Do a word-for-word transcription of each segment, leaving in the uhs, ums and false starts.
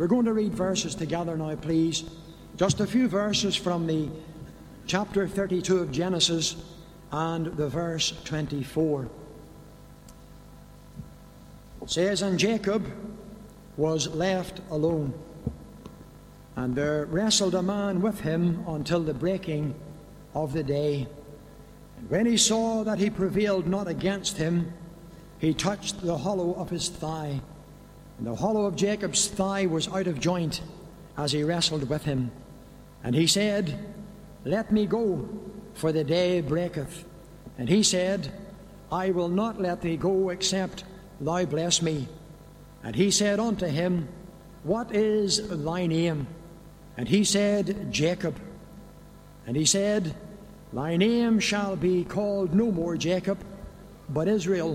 We're going to read verses together now, please. Just a few verses from the chapter thirty-two of Genesis and the verse twenty-four. It says, "And Jacob was left alone, and there wrestled a man with him until the breaking of the day. And when he saw that he prevailed not against him, he touched the hollow of his thigh. And the hollow of Jacob's thigh was out of joint as he wrestled with him. And he said, Let me go, for the day breaketh. And he said, I will not let thee go, except thou bless me. And he said unto him, What is thy name? And he said, Jacob. And he said, Thy name shall be called no more Jacob, but Israel.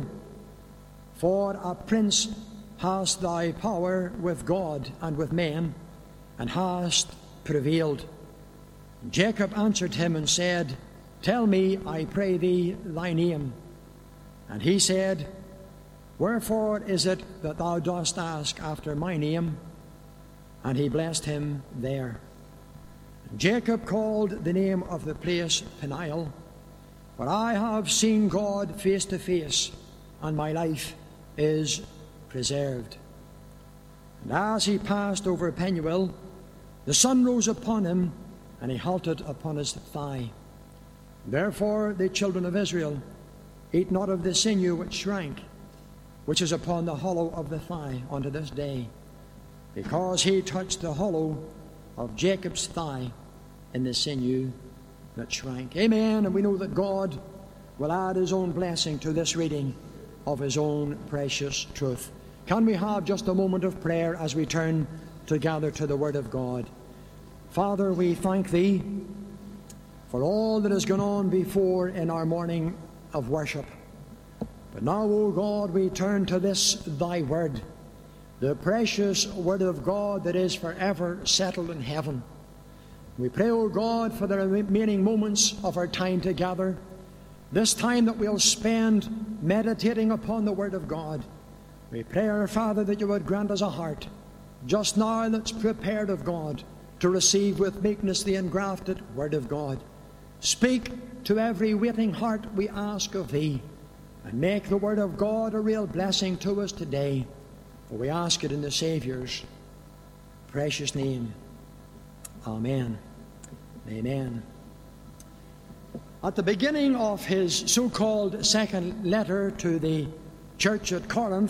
For a prince hast thou power with God and with men, and hast prevailed. And Jacob answered him and said, Tell me, I pray thee, thy name. And he said, Wherefore is it that thou dost ask after my name? And he blessed him there. And Jacob called the name of the place Peniel, for I have seen God face to face, and my life is preserved. And as he passed over Penuel, the sun rose upon him, and he halted upon his thigh. Therefore the children of Israel eat not of the sinew which shrank, which is upon the hollow of the thigh unto this day, because he touched the hollow of Jacob's thigh in the sinew that shrank. Amen. And we know that God will add his own blessing to this reading of his own precious truth. Can we have just a moment of prayer as we turn together to the Word of God? Father, we thank thee for all that has gone on before in our morning of worship. But now, O God, we turn to this thy Word, the precious Word of God that is forever settled in heaven. We pray, O God, for the remaining moments of our time together, this time that we'll spend meditating upon the Word of God. We pray, our Father, that you would grant us a heart just now that's prepared of God to receive with meekness the engrafted Word of God. Speak to every waiting heart, we ask of thee, and make the Word of God a real blessing to us today. For we ask it in the Saviour's precious name. Amen. Amen. At the beginning of his so-called second letter to the church at Corinth,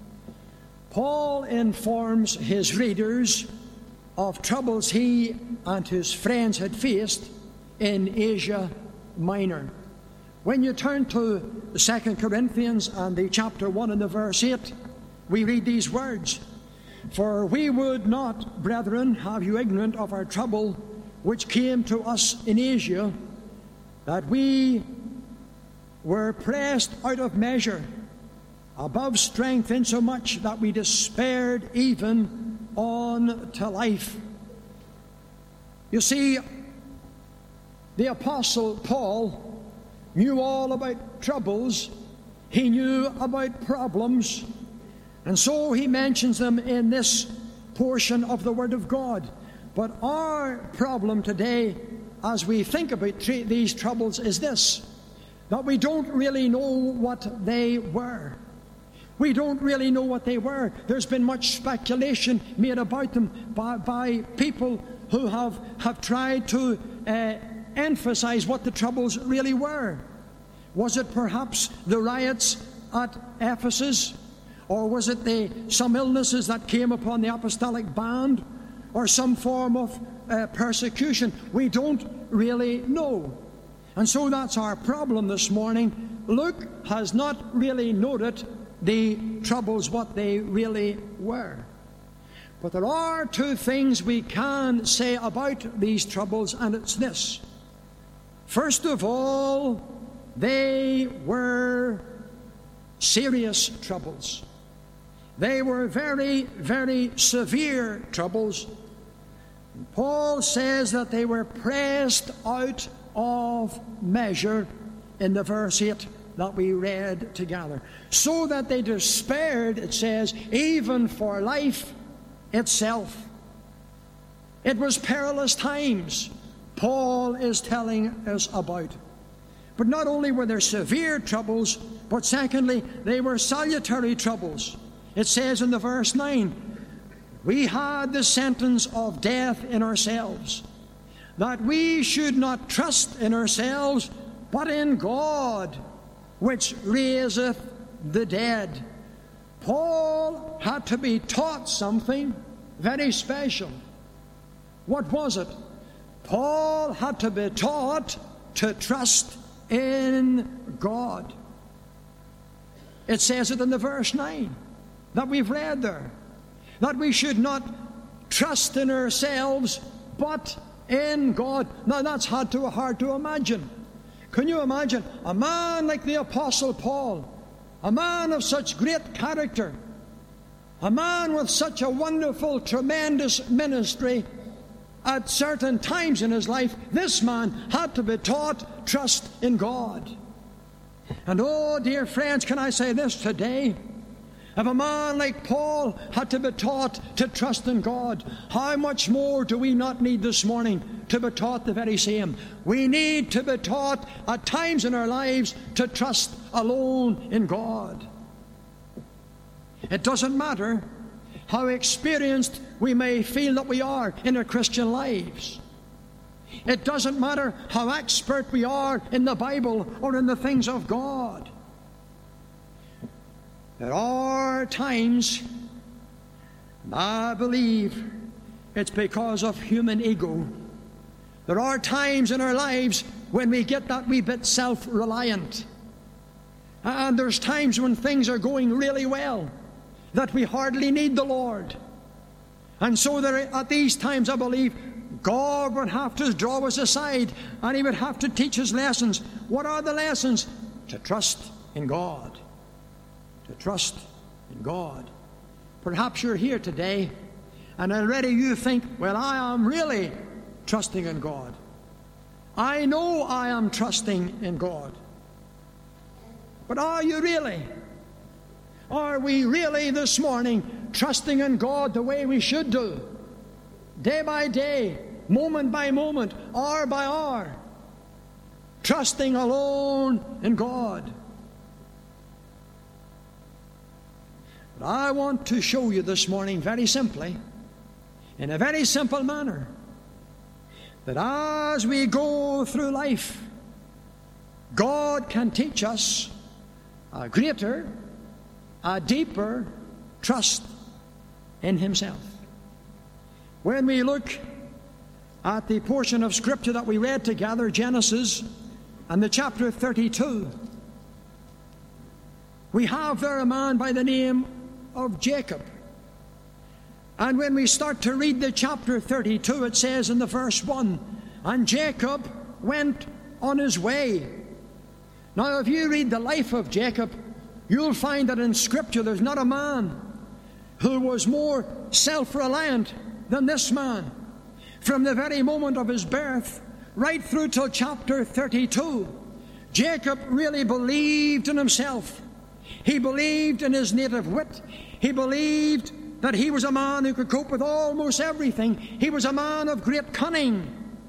Paul informs his readers of troubles he and his friends had faced in Asia Minor. When you turn to Second Corinthians and the chapter one and the verse eight, we read these words, For we would not, brethren, have you ignorant of our trouble which came to us in Asia, that we were pressed out of measure, above strength, insomuch that we despaired even unto life. You see, the Apostle Paul knew all about troubles. He knew about problems. And so he mentions them in this portion of the Word of God. But our problem today, as we think about tre- these troubles, is this, that we don't really know what they were. We don't really know what they were. There's been much speculation made about them by, by people who have, have tried to uh, emphasize what the troubles really were. Was it perhaps the riots at Ephesus? Or was it the, some illnesses that came upon the apostolic band? Or some form of uh, persecution? We don't really know. And so that's our problem this morning. Luke has not really noted the troubles, what they really were. But there are two things we can say about these troubles, and it's this. First of all, they were serious troubles. They were very, very severe troubles. And Paul says that they were pressed out of measure in the verse eight that we read together. So that they despaired, it says, even for life, itself. It was perilous times Paul is telling us about. But not only were there severe troubles, but secondly, they were salutary troubles. It says in the verse nine, we had the sentence of death in ourselves, that we should not trust in ourselves, but in God, which raiseth the dead. Paul had to be taught something very special. What was it? Paul had to be taught to trust in God. It says it in the verse nine that we've read there, that we should not trust in ourselves, but in God. Now that's hard to, hard to imagine. Can you imagine a man like the Apostle Paul, a man of such great character, a man with such a wonderful, tremendous ministry? At certain times in his life, this man had to be taught trust in God. And oh, dear friends, can I say this today? If a man like Paul had to be taught to trust in God, how much more do we not need this morning to be taught the very same? We need to be taught at times in our lives to trust alone in God. It doesn't matter how experienced we may feel that we are in our Christian lives. It doesn't matter how expert we are in the Bible or in the things of God. There are times, and I believe it's because of human ego, there are times in our lives when we get that wee bit self-reliant. And there's times when things are going really well, that we hardly need the Lord. And so there, at these times, I believe, God would have to draw us aside, and He would have to teach us lessons. What are the lessons? To trust in God. To trust in God. Perhaps you're here today, and already you think, well, I am really trusting in God. I know I am trusting in God. But are you really? Are we really this morning trusting in God the way we should do? Day by day, moment by moment, hour by hour. Trusting alone in God. But I want to show you this morning very simply, in a very simple manner, that as we go through life, God can teach us a greater, a deeper trust in Himself. When we look at the portion of Scripture that we read together, Genesis and the chapter thirty-two, we have there a man by the name of Jacob. And when we start to read the chapter thirty-two, it says in the verse one, and Jacob went on his way. Now, if you read the life of Jacob, you'll find that in Scripture there's not a man who was more self-reliant than this man. From the very moment of his birth, right through till chapter thirty-two, Jacob really believed in himself. He believed in his native wit. He believed that he was a man who could cope with almost everything. He was a man of great cunning.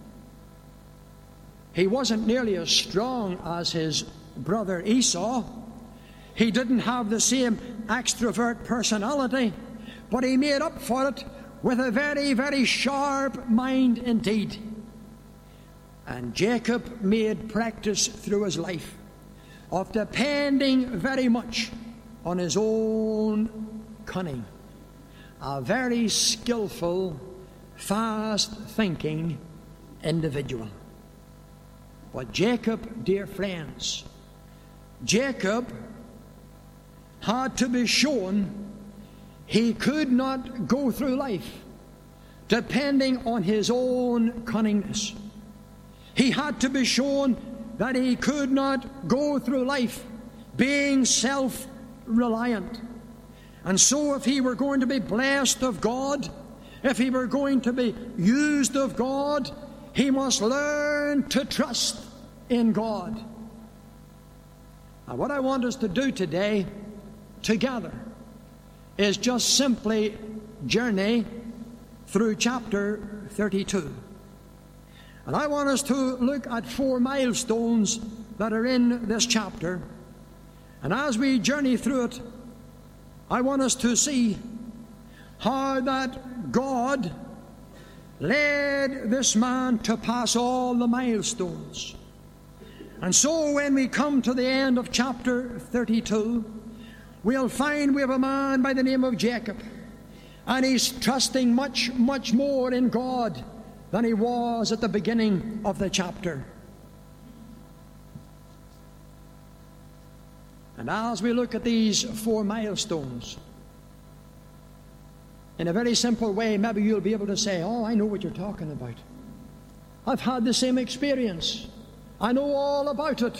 He wasn't nearly as strong as his brother Esau. He didn't have the same extrovert personality, but he made up for it with a very, very sharp mind indeed. And Jacob made practice through his life of depending very much on his own cunning. A very skillful, fast-thinking individual. But Jacob, dear friends, Jacob had to be shown he could not go through life depending on his own cunningness. He had to be shown that he could not go through life being self-reliant. And so if he were going to be blessed of God, if he were going to be used of God, he must learn to trust in God. Now, what I want us to do today together is just simply journey through chapter thirty-two. And I want us to look at four milestones that are in this chapter. And as we journey through it, I want us to see how that God led this man to pass all the milestones. And so when we come to the end of chapter thirty-two, we'll find we have a man by the name of Jacob. And he's trusting much, much more in God than he was at the beginning of the chapter. And as we look at these four milestones, in a very simple way, maybe you'll be able to say, oh, I know what you're talking about. I've had the same experience. I know all about it.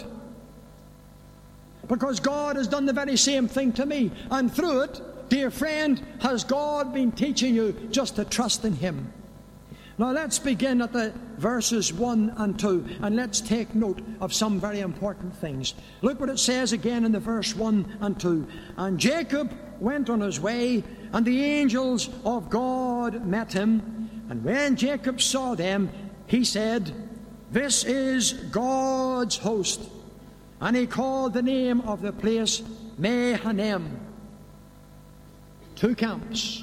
Because God has done the very same thing to me. And through it, dear friend, has God been teaching you just to trust in Him. Now let's begin at the verses one and two, and let's take note of some very important things. Look what it says again in the verse one and two. And Jacob went on his way, and the angels of God met him. And when Jacob saw them, he said, this is God's host. And he called the name of the place Mahanaim. Two camps.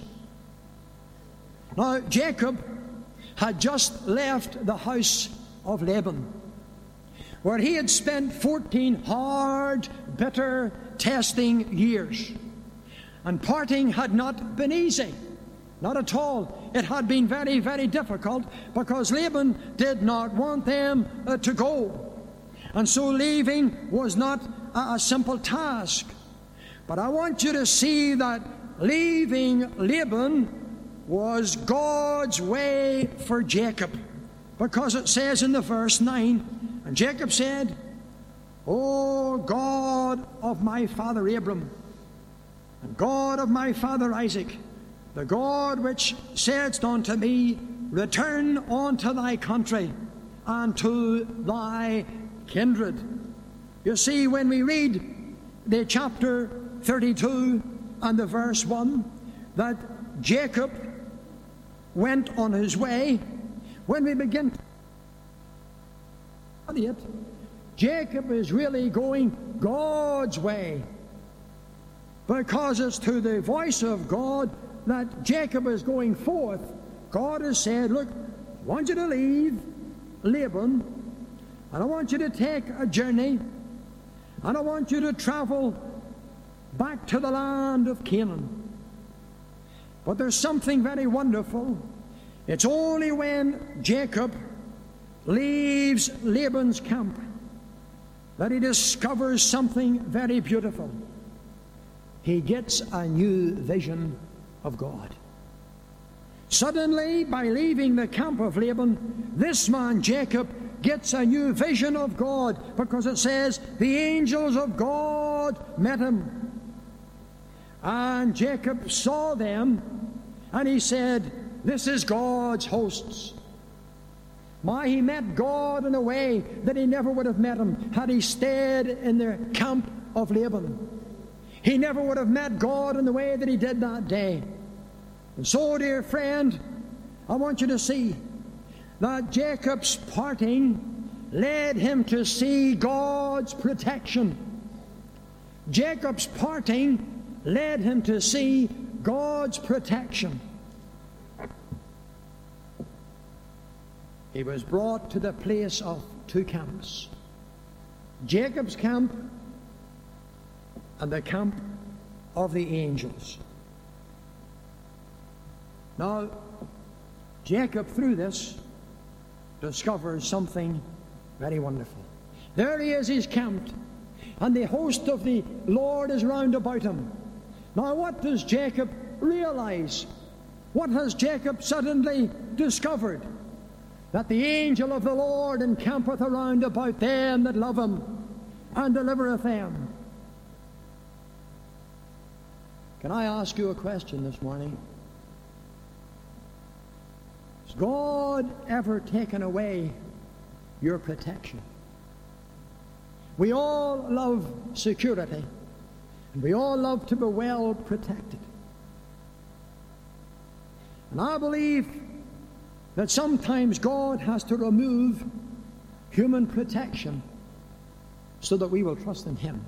Now Jacob had just left the house of Laban, where he had spent fourteen hard, bitter, testing years. And parting had not been easy. Not at all. It had been very, very difficult, because Laban did not want them uh, to go. And so leaving was not a, a simple task. But I want you to see that leaving Laban was God's way for Jacob, because it says in the verse nine, and Jacob said, O God of my father Abram, and God of my father Isaac, the God which saidst unto me, return unto thy country and to thy kindred. You see, when we read the chapter thirty-two and the verse one, that Jacob went on his way, when we begin to study it, Jacob is really going God's way, because it's to the voice of God that Jacob is going forth. God has said, look, I want you to leave Laban, and I want you to take a journey, and I want you to travel back to the land of Canaan. But there's something very wonderful. It's only when Jacob leaves Laban's camp that he discovers something very beautiful. He gets a new vision of God. Suddenly, by leaving the camp of Laban, this man Jacob gets a new vision of God, because it says the angels of God met him. And Jacob saw them, and he said, this is God's hosts. My, he met God in a way that he never would have met him had he stayed in the camp of Laban. He never would have met God in the way that he did that day. And so, dear friend, I want you to see that Jacob's parting led him to see God's protection. Jacob's parting led him to see God's protection. He was brought to the place of two camps. Jacob's camp and the camp of the angels. Now, Jacob, through this, discovers something very wonderful. There he is, he's camped, and the host of the Lord is round about him. Now, what does Jacob realize? What has Jacob suddenly discovered? That the angel of the Lord encampeth around about them that love him, and delivereth them. Can I ask you a question this morning? Has God ever taken away your protection? We all love security, and we all love to be well protected. And I believe that sometimes God has to remove human protection so that we will trust in Him.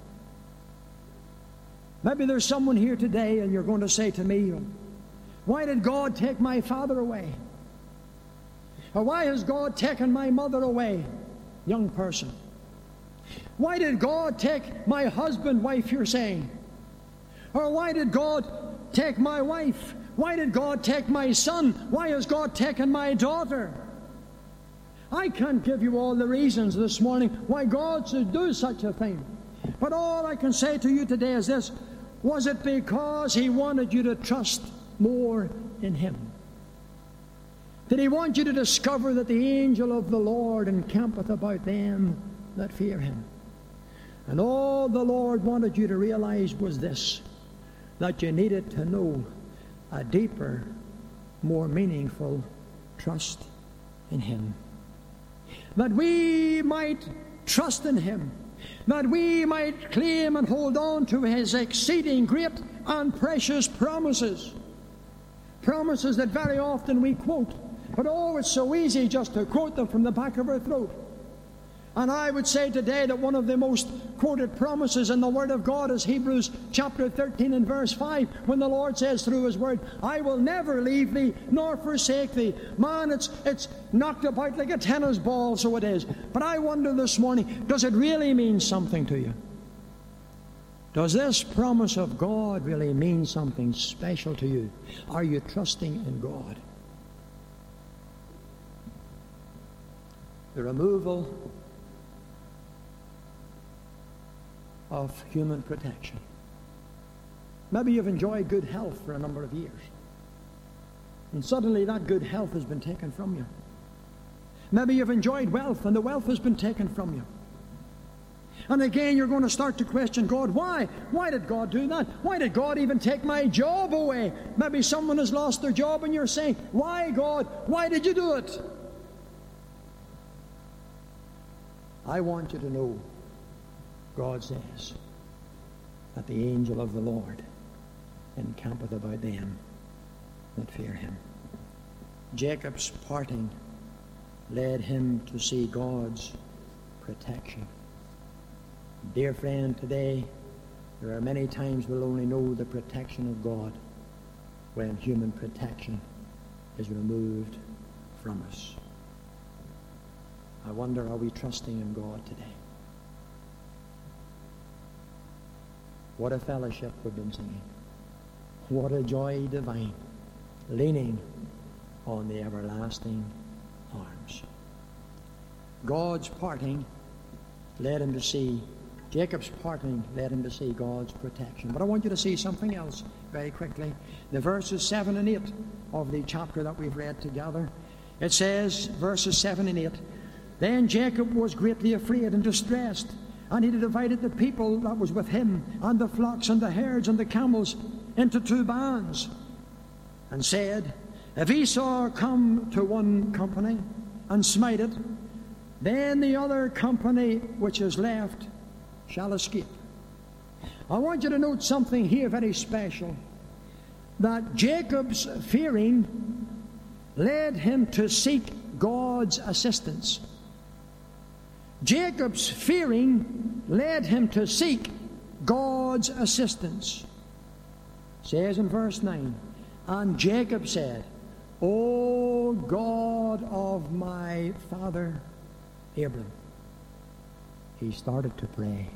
Maybe there's someone here today and you're going to say to me, why did God take my father away? Or why has God taken my mother away? Young person. Why did God take my husband, wife, you're saying? Or why did God take my wife? Why did God take my son? Why has God taken my daughter? I can't give you all the reasons this morning why God should do such a thing. But all I can say to you today is this: was it because He wanted you to trust more in Him? Did He want you to discover that the angel of the Lord encampeth about them that fear Him? And all the Lord wanted you to realize was this: that you needed to know a deeper, more meaningful trust in Him. That we might trust in Him, that we might claim and hold on to His exceeding great and precious promises. Promises that very often we quote, but oh, it's so easy just to quote them from the back of our throat. And I would say today that one of the most quoted promises in the Word of God is Hebrews chapter thirteen and verse five, when the Lord says through His Word, I will never leave thee nor forsake thee. Man, it's, it's knocked about like a tennis ball, so it is. But I wonder this morning, does it really mean something to you? Does this promise of God really mean something special to you? Are you trusting in God? The removal of human protection. Maybe you've enjoyed good health for a number of years, and suddenly that good health has been taken from you. Maybe you've enjoyed wealth, and the wealth has been taken from you. And again, you're going to start to question God. Why? Why did God do that? Why did God even take my job away? Maybe someone has lost their job, and you're saying, why, God? Why did you do it? I want you to know, God says, that the angel of the Lord encampeth about them that fear Him. Jacob's parting led him to see God's protection. Dear friend, today there are many times we'll only know the protection of God when human protection is removed from us. I wonder, are we trusting in God today? What a fellowship we've been singing. What a joy divine, leaning on the everlasting arms. God's parting led him to see, Jacob's parting led him to see God's protection. But I want you to see something else very quickly. The verses seven and eight of the chapter that we've read together. It says, verses seven and eight, Then Jacob was greatly afraid and distressed, and he divided the people that was with him, and the flocks and the herds and the camels, into two bands, and said, If Esau come to one company and smite it, then the other company which is left shall escape. I want you to note something here very special, that Jacob's fearing led him to seek God's assistance. Jacob's fearing led him to seek God's assistance. It says in verse nine, And Jacob said, O God of my father Abram. He started to pray.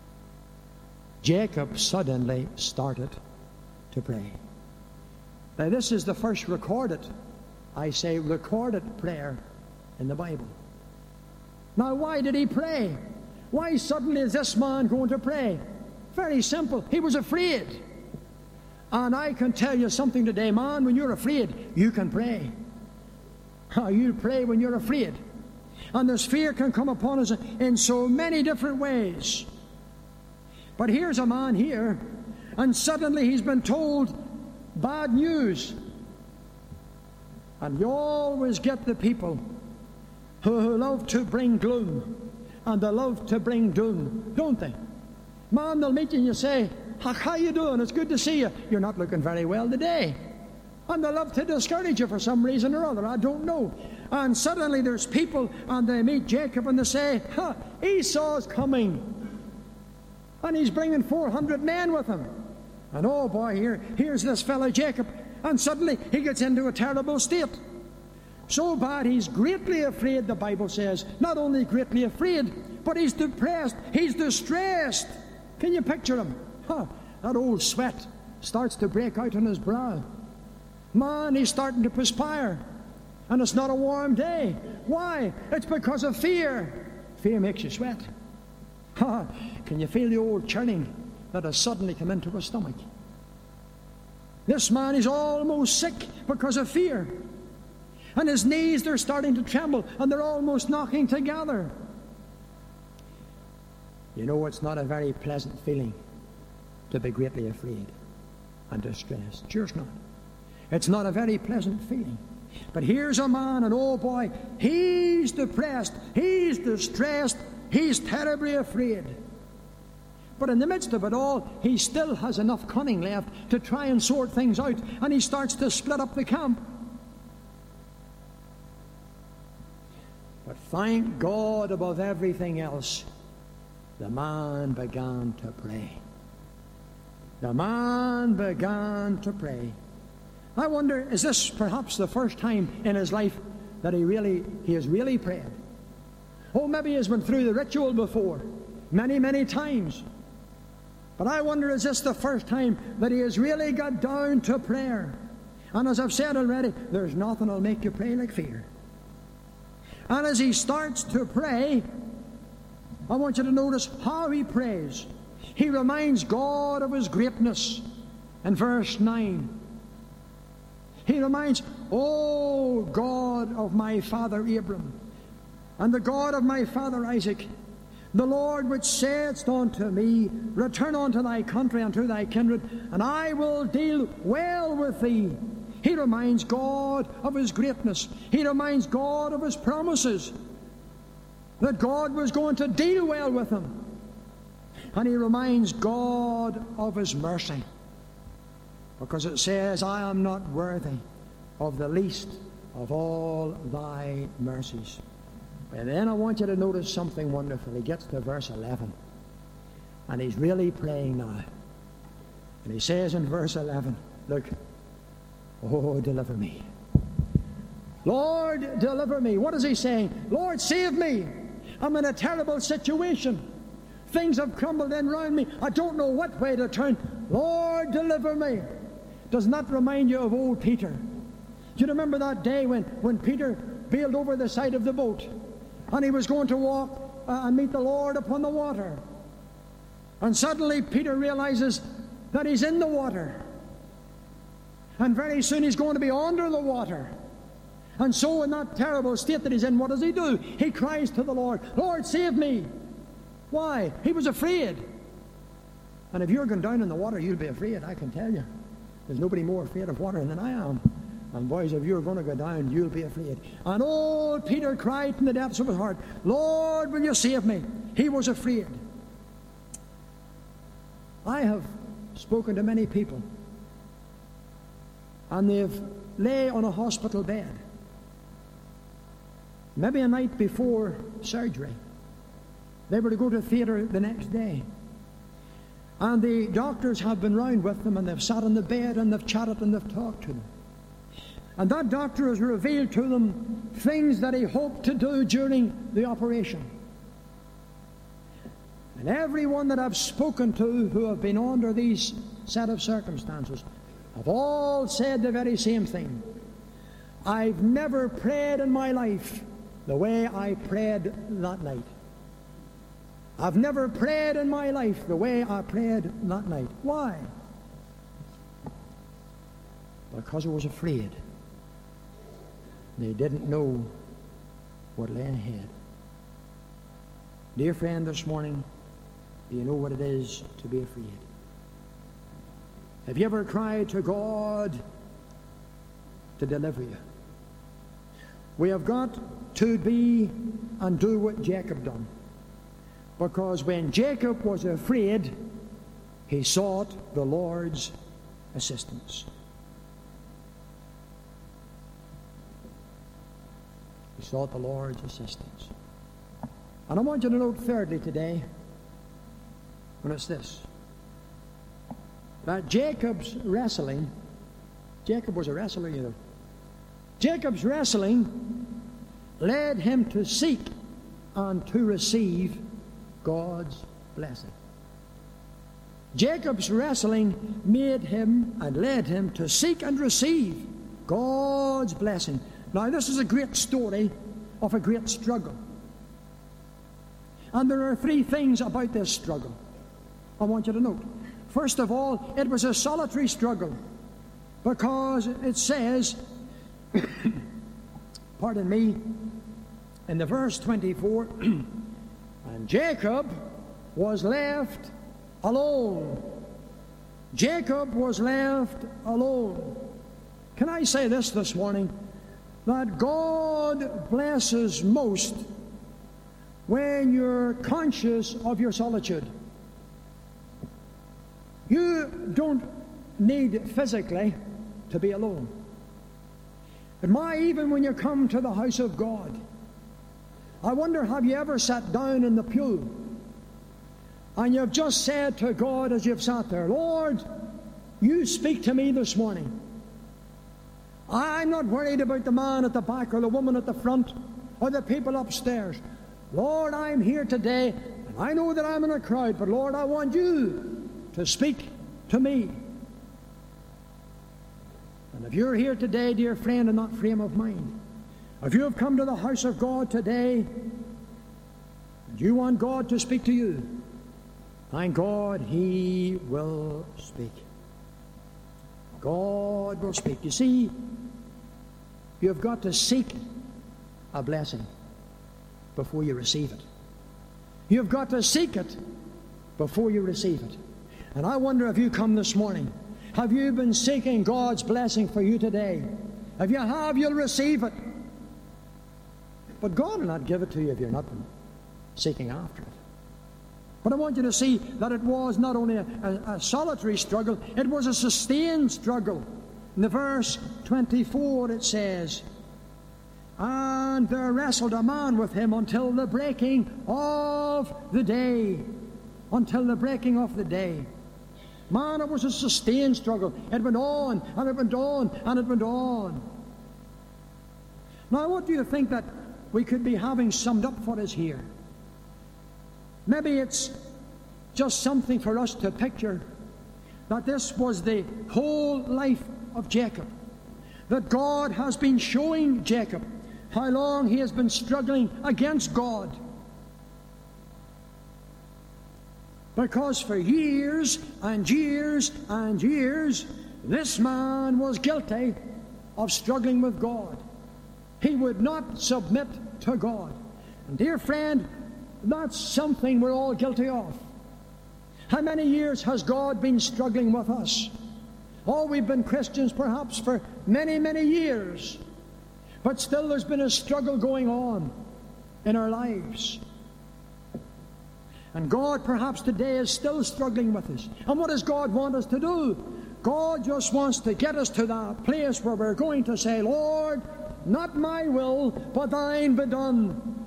Jacob suddenly started to pray. Now this is the first recorded, I say recorded prayer in the Bible. Now why did he pray? Why suddenly is this man going to pray? Very simple. He was afraid. And I can tell you something today, man, when you're afraid, you can pray. You pray when you're afraid. And this fear can come upon us in so many different ways. But here's a man here, and suddenly he's been told bad news. And you always get the people who love to bring gloom, and they love to bring doom, don't they? Man, they'll meet you and you say, how you doing? It's good to see you. You're not looking very well today. And they love to discourage you for some reason or other. I don't know. And suddenly there's people, and they meet Jacob, and they say, huh, Esau's coming. And he's bringing four hundred men with him. And oh boy, here, here's this fellow Jacob. And suddenly he gets into a terrible state. So bad he's greatly afraid, the Bible says. Not only greatly afraid, but he's depressed. He's distressed. Can you picture him? Huh, that old sweat starts to break out on his brow. Man, he's starting to perspire. And it's not a warm day. Why? It's because of fear. Fear makes you sweat. Ha! Can you feel the old churning that has suddenly come into his stomach? This man is almost sick because of fear. And his knees, they're starting to tremble, and they're almost knocking together. You know, it's not a very pleasant feeling to be greatly afraid and distressed. Sure it's not. It's not a very pleasant feeling. But here's a man, and oh boy, he's depressed, he's distressed, he's terribly afraid. But in the midst of it all, he still has enough cunning left to try and sort things out, and he starts to split up the camp. But thank God, above everything else, the man began to pray. The man began to pray. I wonder, is this perhaps the first time in his life that he really, he has really prayed? Oh, maybe he has been through the ritual before, many, many times. But I wonder, is this the first time that he has really got down to prayer? And as I've said already, there's nothing that'll make you pray like fear. And as he starts to pray, I want you to notice how he prays. He reminds God of his greatness in verse nine. He reminds, O God of my father Abram, and the God of my father Isaac, the Lord which saidst unto me, return unto thy country and to thy kindred, and I will deal well with thee. He reminds God of his greatness. He reminds God of his promises, that God was going to deal well with him. And he reminds God of his mercy, because it says, I am not worthy of the least of all thy mercies. And then I want you to notice something wonderful. He gets to verse eleven, and he's really praying now. And he says in verse eleven, look, oh, deliver me. Lord, deliver me. What is he saying? Lord, save me. I'm in a terrible situation. Things have crumbled in round me. I don't know what way to turn. Lord, deliver me. Does not remind you of old Peter? Do you remember that day when, when Peter bailed over the side of the boat, and he was going to walk uh, and meet the Lord upon the water? And suddenly Peter realizes that he's in the water. And very soon he's going to be under the water. And so in that terrible state that he's in, what does he do? He cries to the Lord, Lord, save me. Why? He was afraid. And if you're going down in the water, you'll be afraid, I can tell you. There's nobody more afraid of water than I am. And boys, if you're going to go down, you'll be afraid. And old Peter cried from the depths of his heart, Lord, will you save me? He was afraid. I have spoken to many people, and they've lay on a hospital bed, maybe a night before surgery. They were to go to theatre the next day. And the doctors have been round with them, and they've sat on the bed, and they've chatted, and they've talked to them. And that doctor has revealed to them things that he hoped to do during the operation. And everyone that I've spoken to who have been under these set of circumstances have all said the very same thing. I've never prayed in my life the way I prayed that night. I've never prayed in my life the way I prayed that night. Why? Because I was afraid. They didn't know what lay ahead. Dear friend, this morning, do you know what it is to be afraid? Have you ever cried to God to deliver you? We have got to be and do what Jacob done. Because when Jacob was afraid, he sought the Lord's assistance. He sought the Lord's assistance. And I want you to note thirdly today, and it's this, that Jacob's wrestling, Jacob was a wrestler, you know. Jacob's wrestling led him to seek and to receive God's blessing. Jacob's wrestling made him and led him to seek and receive God's blessing. Now, this is a great story of a great struggle. And there are three things about this struggle I want you to note. First of all, it was a solitary struggle, because it says, pardon me, in the verse twenty-four, and Jacob was left alone. Jacob was left alone. Can I say this this morning? That God blesses most when you're conscious of your solitude. You don't need physically to be alone. But my, even when you come to the house of God, I wonder, have you ever sat down in the pew and you've just said to God as you've sat there, Lord, you speak to me this morning. I'm not worried about the man at the back or the woman at the front or the people upstairs. Lord, I'm here today, and I know that I'm in a crowd, but Lord, I want you to speak to me. And if you're here today, dear friend, in that frame of mind, if you have come to the house of God today, and you want God to speak to you, thank God He will speak. God will speak. You see, you've got to seek a blessing before you receive it. You've got to seek it before you receive it. And I wonder if you come this morning, have you been seeking God's blessing for you today? If you have, you'll receive it. But God will not give it to you if you're not seeking after it. But I want you to see that it was not only a, a, a solitary struggle, it was a sustained struggle. In the verse twenty-four it says, and there wrestled a man with him until the breaking of the day. Until the breaking of the day. Man, it was a sustained struggle. It went on, and it went on, and it went on. Now, what do you think that we could be having summed up for us here? Maybe it's just something for us to picture, that this was the whole life of Jacob. That God has been showing Jacob how long he has been struggling against God. Because for years and years and years, this man was guilty of struggling with God. He would not submit to God. And dear friend, that's something we're all guilty of. How many years has God been struggling with us? Oh, we've been Christians perhaps for many, many years. But still there's been a struggle going on in our lives. And God perhaps today is still struggling with us. And what does God want us to do? God just wants to get us to that place where we're going to say, Lord, not my will, but thine be done.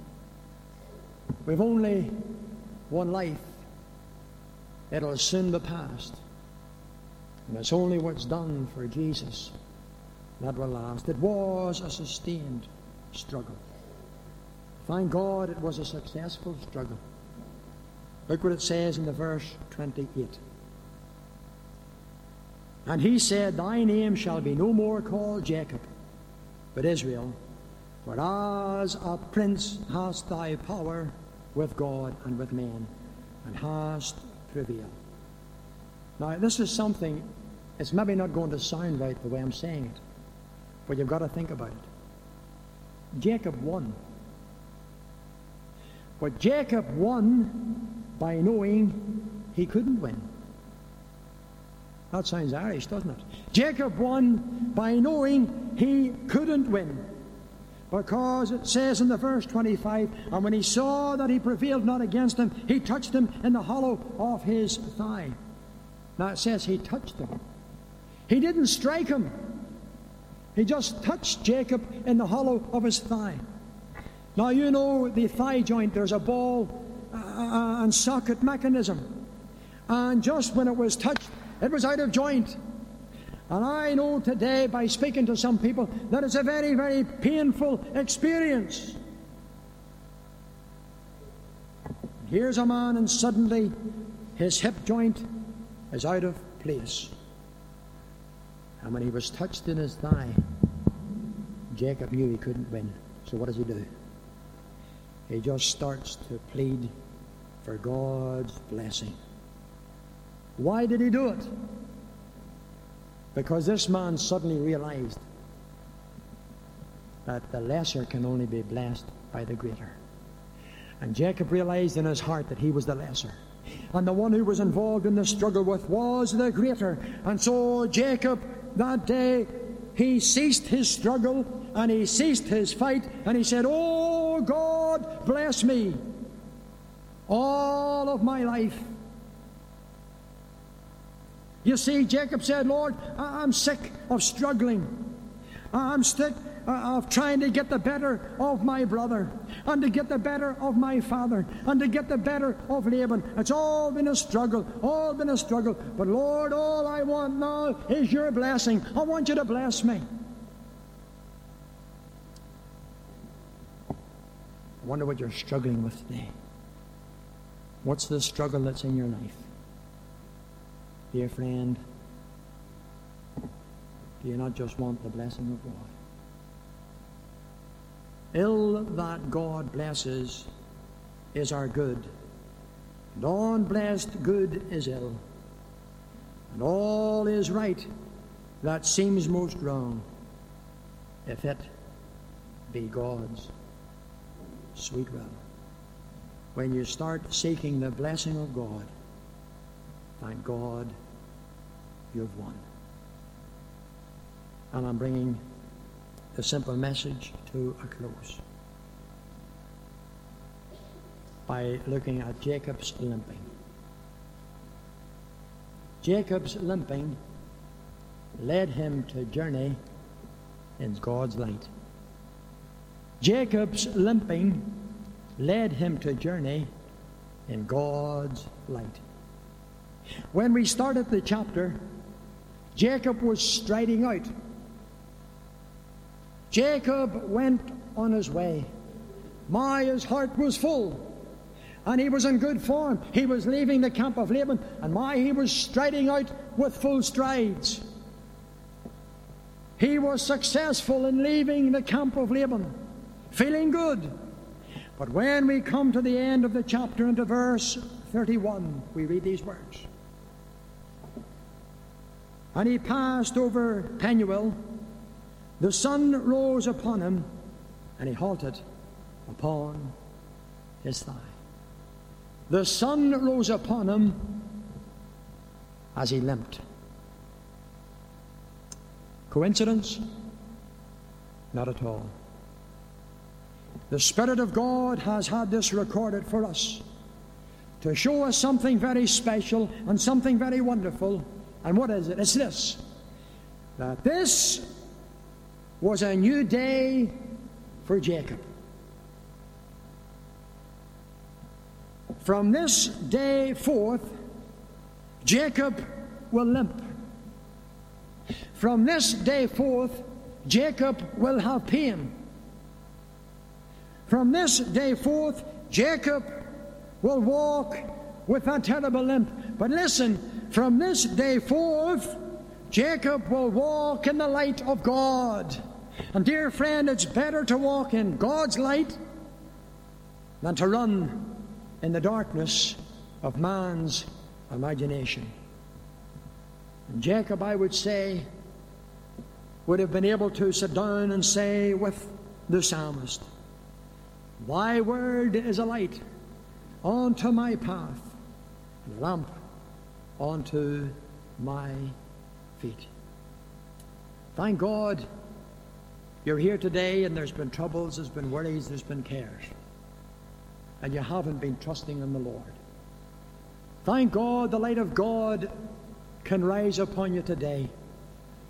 We've only one life. It'll soon be past. And it's only what's done for Jesus that will last. It was a sustained struggle. Thank God it was a successful struggle. Look what it says in the verse twenty-eight. And he said, thy name shall be no more called Jacob, but Israel, for as a prince hast thou power with God and with men, and hast prevailed. Now, this is something, it's maybe not going to sound right the way I'm saying it, but you've got to think about it. Jacob won. But Jacob won by knowing he couldn't win. That sounds Irish, doesn't it? Jacob won by knowing he couldn't win. Because it says in the verse twenty-five, and when he saw that he prevailed not against him, he touched him in the hollow of his thigh. Now it says he touched him. He didn't strike him. He just touched Jacob in the hollow of his thigh. Now, you know the thigh joint, there's a ball uh, and socket mechanism. And just when it was touched, it was out of joint. And I know today, by speaking to some people, that it's a very, very painful experience. Here's a man, and suddenly his hip joint is out of place. And when he was touched in his thigh, Jacob knew he couldn't win. So what does he do? He just starts to plead for God's blessing. Why did he do it? Because this man suddenly realized that the lesser can only be blessed by the greater. And Jacob realized in his heart that he was the lesser. And the one who was involved in the struggle with was the greater. And so Jacob, that day, he ceased his struggle and he ceased his fight, and he said, "Oh God, bless me all of my life." You see, Jacob said, "Lord, I'm sick of struggling. I'm sick of trying to get the better of my brother, and to get the better of my father, and to get the better of Laban. It's all been a struggle, all been a struggle. But Lord, all I want now is your blessing. I want you to bless me." I wonder what you're struggling with today. What's the struggle that's in your life? Dear friend, do you not just want the blessing of God? Ill that God blesses is our good, and unblessed good is ill. And all is right that seems most wrong, if it be God's sweet will. When you start seeking the blessing of God, thank God you've won. And I'm bringing the simple message to a close by looking at Jacob's limping. Jacob's limping led him to journey in God's light. Jacob's limping led him to journey in God's light. When we started the chapter, Jacob was striding out. Jacob went on his way. My, his heart was full, and he was in good form. He was leaving the camp of Laban, and my, he was striding out with full strides. He was successful in leaving the camp of Laban, feeling good. But when we come to the end of the chapter, into verse thirty-one, we read these words. And he passed over Penuel. The sun rose upon him, and he halted upon his thigh. The sun rose upon him as he limped. Coincidence? Not at all. The Spirit of God has had this recorded for us to show us something very special and something very wonderful. And what is it? It's this: that this was a new day for Jacob. From this day forth, Jacob will limp. From this day forth, Jacob will have pain. From this day forth, Jacob will walk with a terrible limp. But listen, from this day forth, Jacob will walk in the light of God. And dear friend, it's better to walk in God's light than to run in the darkness of man's imagination. And Jacob, I would say, would have been able to sit down and say with the psalmist, "Thy word is a light unto my path, and a lamp unto my feet." Thank God you're here today, and there's been troubles, there's been worries, there's been cares, and you haven't been trusting in the Lord. Thank God the light of God can rise upon you today.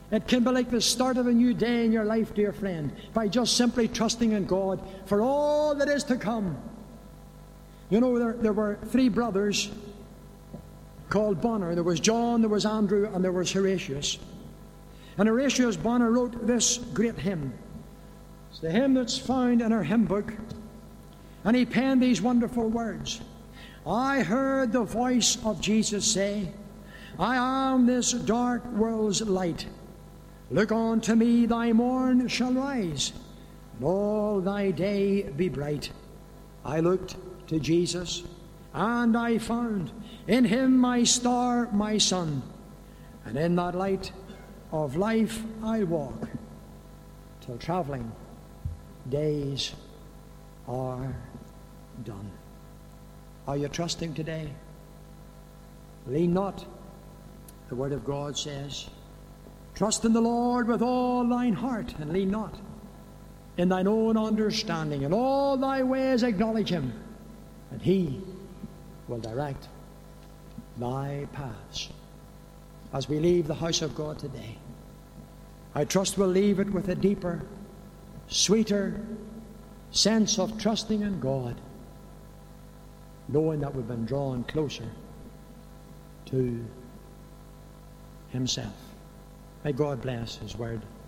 It can be like the start of a new day in your life, dear friend, by just simply trusting in God for all that is to come. You know, there, there were three brothers called Bonner. There was John, there was Andrew, and there was Horatius. And Horatius Bonner wrote this great hymn. It's the hymn that's found in our hymn book. And he penned these wonderful words. I heard the voice of Jesus say, I am this dark world's light. Look on to me, thy morn shall rise, and all thy day be bright. I looked to Jesus, and I found in him my star, my sun, and in that light of life I walk, till travelling days are done. Are you trusting today? Lean not, the Word of God says. Trust in the Lord with all thine heart, and lean not in thine own understanding. In all thy ways acknowledge him, and he will direct thy paths. As we leave the house of God today, I trust we'll leave it with a deeper, sweeter sense of trusting in God, knowing that we've been drawn closer to himself. May God bless his word.